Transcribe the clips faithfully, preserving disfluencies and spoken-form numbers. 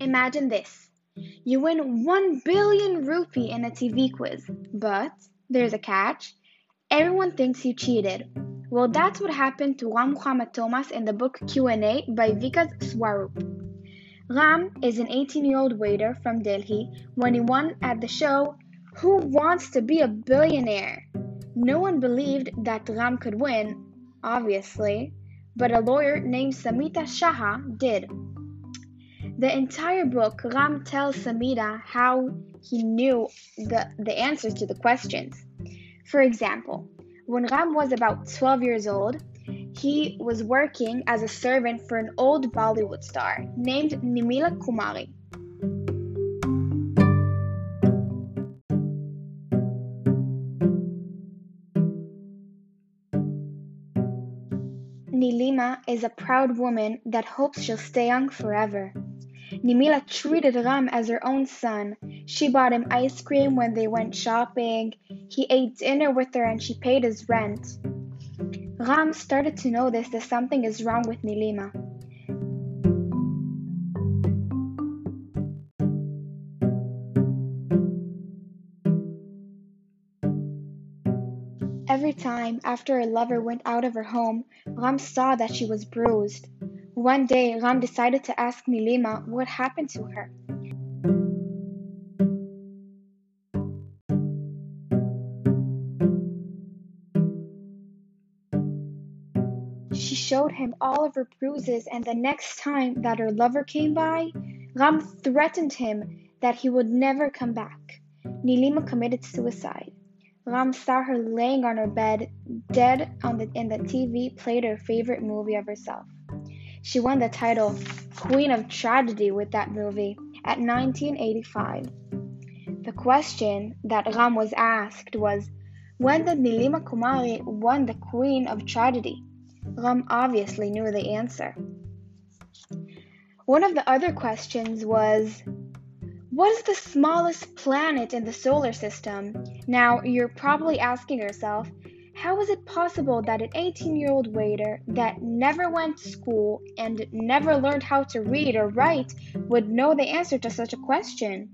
Imagine this. You win one billion rupee in a T V quiz, but there's a catch. Everyone thinks you cheated. Well, that's what happened to Ram Muhammad Thomas in the book Q and A by Vikas Swarup. Ram is an eighteen-year-old waiter from Delhi when he won at the show Who Wants to Be a Billionaire? No one believed that Ram could win, obviously, but a lawyer named Samita Shah did. The entire book, Ram tells Samita how he knew the, the answers to the questions. For example, when Ram was about twelve years old, he was working as a servant for an old Bollywood star named Nimila Kumari. Nilima is a proud woman that hopes she'll stay young forever. Nimila treated Ram as her own son. She bought him ice cream when they went shopping. He ate dinner with her and she paid his rent. Ram started to notice that something is wrong with Nilima. Every time after her lover went out of her home, Ram saw that she was bruised. One day, Ram decided to ask Nilima what happened to her. She showed him all of her bruises, and the next time that her lover came by, Ram threatened him that he would never come back. Nilima committed suicide. Ram saw her laying on her bed, dead on the, and the T V played her favorite movie of herself. She won the title Queen of Tragedy with that movie at nineteen eighty-five. The question that Ram was asked was, when did Nilima Kumari won the Queen of Tragedy? Ram obviously knew the answer. One of the other questions was, what is the smallest planet in the solar system? Now, you're probably asking yourself, how is it possible that an eighteen-year-old waiter that never went to school and never learned how to read or write would know the answer to such a question?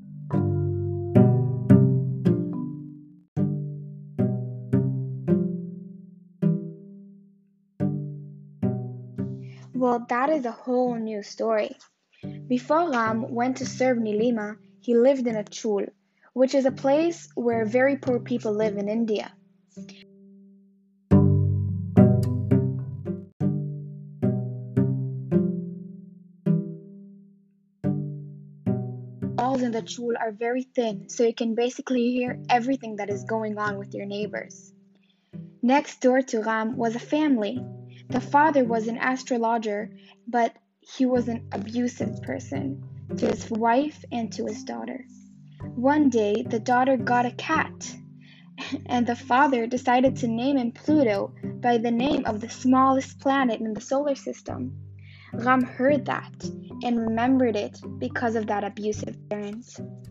Well, that is a whole new story. Before Ram went to serve Nilima, he lived in a chul, which is a place where very poor people live in India. Walls in the chul are very thin, so you can basically hear everything that is going on with your neighbors. Next door to Ram was a family. The father was an astrologer, but he was an abusive person to his wife and to his daughter. One day, the daughter got a cat, and the father decided to name him Pluto by the name of the smallest planet in the solar system. Ram heard that and remembered it because of that abusive parent.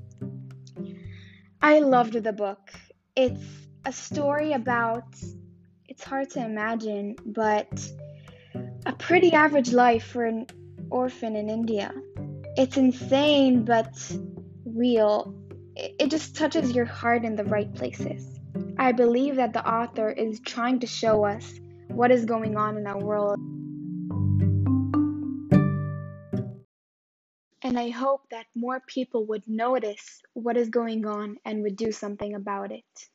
I loved the book. It's a story about, it's hard to imagine, but a pretty average life for an orphan in India. It's insane, but real. It just touches your heart in the right places. I believe that the author is trying to show us what is going on in our world. And I hope that more people would notice what is going on and would do something about it.